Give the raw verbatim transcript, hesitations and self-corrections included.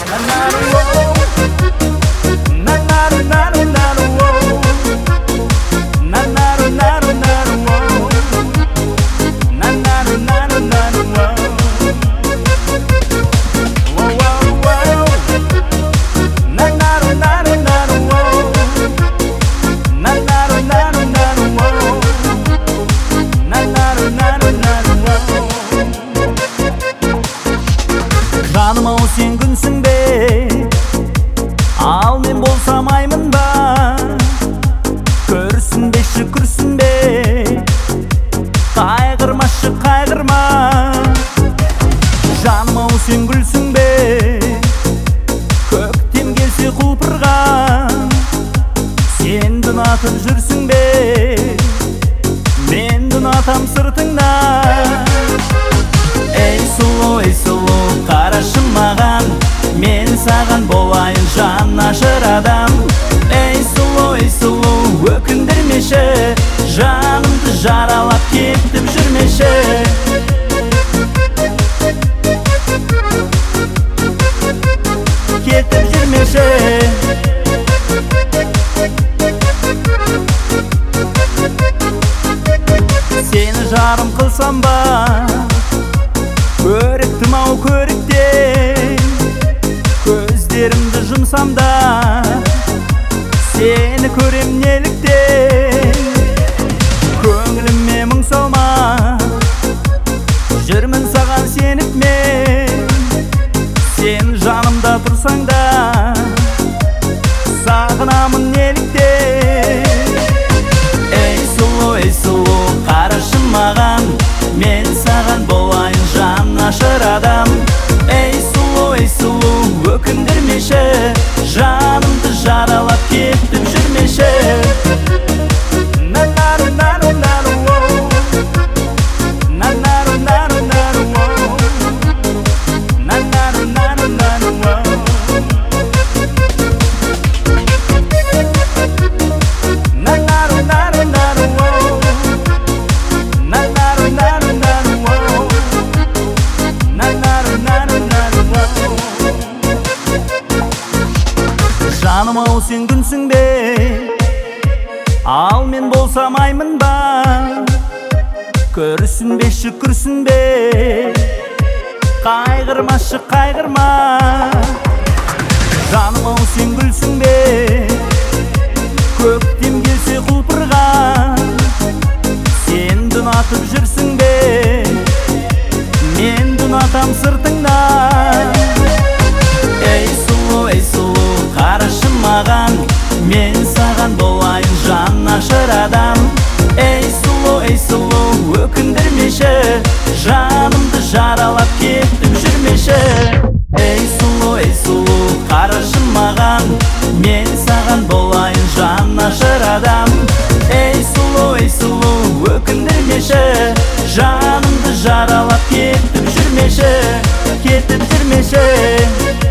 Жаным ау сен күнсің бе, ал мен болсам аймын ба? Көрсін бе, шүкірсін бе, қайғырмашы қайғырма. Жаным ау сен гүлсің бе, көктем келсе құлпырған. Сен ұнатып жүрсің бе, мен ұнатам сыртыңда. Ей сұлу, ей сұлу, қарашы маған, мен саған болайын жан ашыр адам. Ей сұлу, ей сұлу, өкіндірмеші, жанымды жаралап кетіп жүрмеші. Кетіп жүрмеші. Сені жарым қылсам ба, көріктім ау көріктен, көздерімді жұмсам да, сені көрем неліктен. Көңіліме мұң салма, жүрмін саған сеніп мен. Сен жанымда тұрсаң да, сағынамын неліктен. Ей сұлу, ей сұлу, қарашы маған, мен саған болайын жан ашыр адам. Ей сұлу, ей сұлу, өкіндірмеші, жанымды жаралап кетіп жүрмеші. Жаным ау сен күнсің бе, ал мен болсам аймын ба? Көрсін бе, шүкірсін бе, қайғырмашы қайғырма. Жаным ау сен гүлсің бе, көктем келсе құлпырған. Сен ұнатып жүрсің бе, мен ұнатам сыртыңда. Ей сұлу, ей сұлу, қарашы маған, мен саған болайын жан ашыр адам. Ей сұлу, ей сұлу, өкіндірмеші, жанымды жаралап кетіп жүрмеші. Ей сұлу, ей сұлу, қарашы маған, мен саған болайын жан ашыр адам. Ей сұлу, ей сұлу, өкіндірмеші, жанымды жаралап кетіп жүрмеші, кетіп жүрмеші.